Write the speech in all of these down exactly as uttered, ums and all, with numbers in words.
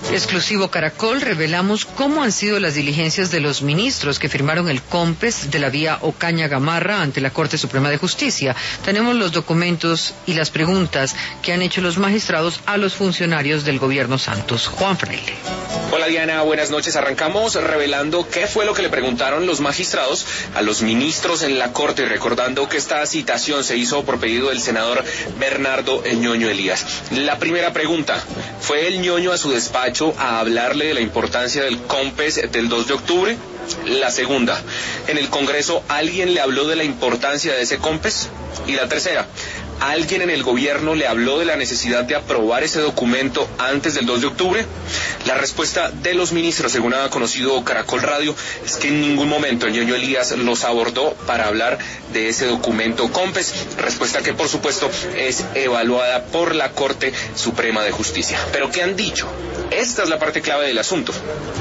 Exclusivo Caracol, revelamos cómo han sido las diligencias de los ministros que firmaron el COMPES de la vía Ocaña-Gamarra ante la Corte Suprema de Justicia. Tenemos los documentos y las preguntas que han hecho los magistrados a los funcionarios del gobierno Santos. Juan Freire. Hola Diana, buenas noches. Arrancamos revelando qué fue lo que le preguntaron los magistrados a los ministros en la Corte, recordando que esta citación se hizo por pedido del senador Bernardo El Ñoño Elías. La primera pregunta: ¿fue el Ñoño a su despacho a hablarle de la importancia del COMPES del dos de octubre? La segunda: ¿en el Congreso alguien le habló de la importancia de ese COMPES? Y la tercera: ¿alguien en el gobierno le habló de la necesidad de aprobar ese documento antes del dos de octubre? La respuesta de los ministros, según ha conocido Caracol Radio, es que en ningún momento el Ñoño Elías los abordó para hablar de ese documento COMPES, respuesta que por supuesto es evaluada por la Corte Suprema de Justicia. ¿Pero qué han dicho? Esta es la parte clave del asunto.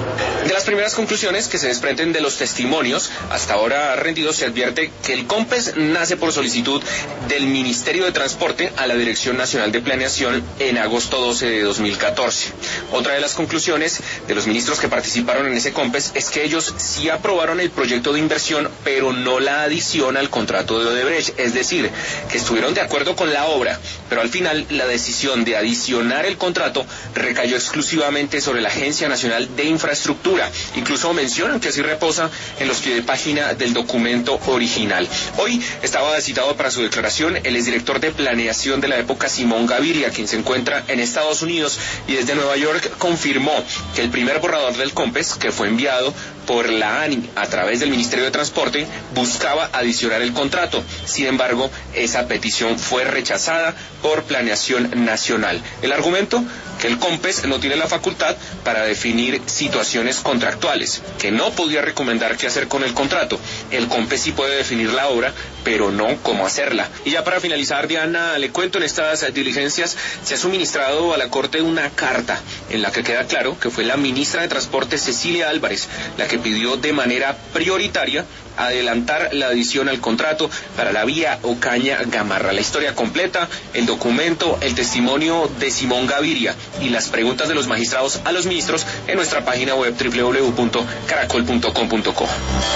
De las primeras conclusiones que se desprenden de los testimonios hasta ahora rendidos, se advierte que el COMPES nace por solicitud del Ministerio de Transporte a la Dirección Nacional de Planeación en agosto doce de dos mil catorce. Otra de las conclusiones de los ministros que participaron en ese COMPES es que ellos sí aprobaron el proyecto de inversión, pero no la adición al contrato de Odebrecht, es decir, que estuvieron de acuerdo con la obra, pero al final la decisión de adicionar el contrato recayó exclusivamente sobre la Agencia Nacional de Infraestructura. Incluso mencionan que así reposa en los pie de página del documento original. Hoy estaba citado para su declaración el exdirector de planeación de la época, Simón Gaviria, quien se encuentra en Estados Unidos y desde Nueva York confirmó que el primer borrador del COMPES, que fue enviado por la ANI a través del Ministerio de Transporte, buscaba adicionar el contrato. Sin embargo, esa petición fue rechazada por Planeación Nacional. El argumento: que el COMPES no tiene la facultad para definir situaciones contractuales, que no podía recomendar qué hacer con el contrato. El COMPES sí puede definir la obra, pero no cómo hacerla. Y ya para finalizar, Diana, le cuento, en estas diligencias se ha suministrado a la Corte una carta en la que queda claro que fue la ministra de Transporte, Cecilia Álvarez, la que pidió de manera prioritaria adelantar la adición al contrato para la vía Ocaña-Gamarra. La historia completa, el documento, el testimonio de Simón Gaviria y las preguntas de los magistrados a los ministros en nuestra página web doble u doble u doble u punto caracol punto com punto co.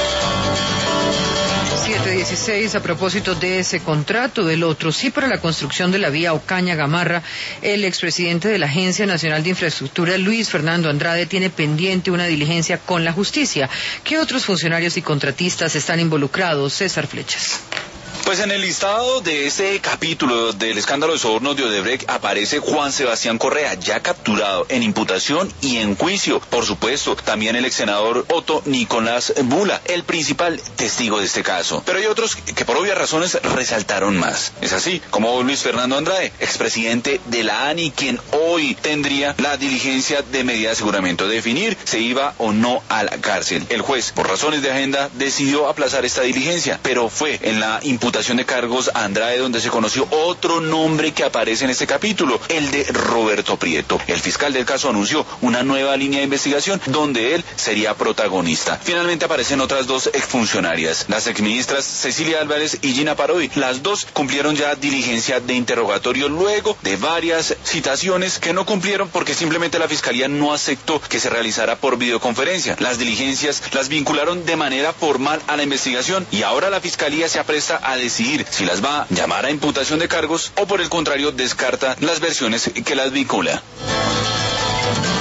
siete dieciséis, a propósito de ese contrato, del otro sí para la construcción de la vía Ocaña-Gamarra, el expresidente de la Agencia Nacional de Infraestructura, Luis Fernando Andrade, tiene pendiente una diligencia con la justicia. ¿Qué otros funcionarios y contratistas están involucrados? César Flechas. Pues en el listado de este capítulo del escándalo de sobornos de Odebrecht aparece Juan Sebastián Correa, ya capturado en imputación y en juicio. Por supuesto, también el ex senador Otto Nicolás Bula, el principal testigo de este caso. Pero hay otros que por obvias razones resaltaron más. Es así, como Luis Fernando Andrade, expresidente de la ANI, quien hoy tendría la diligencia de medida de aseguramiento, de definir si iba o no a la cárcel. El juez, por razones de agenda, decidió aplazar esta diligencia, pero fue en la imputación de cargos a Andrade donde se conoció otro nombre que aparece en este capítulo, el de Roberto Prieto. El fiscal del caso anunció una nueva línea de investigación donde él sería protagonista. Finalmente aparecen otras dos exfuncionarias, las exministras Cecilia Álvarez y Gina Parodi. Las dos cumplieron ya diligencia de interrogatorio luego de varias citaciones que no cumplieron porque simplemente la fiscalía no aceptó que se realizara por videoconferencia. Las diligencias las vincularon de manera formal a la investigación y ahora la fiscalía se apresta a decidir si las va a llamar a imputación de cargos o por el contrario descarta las versiones que las vincula.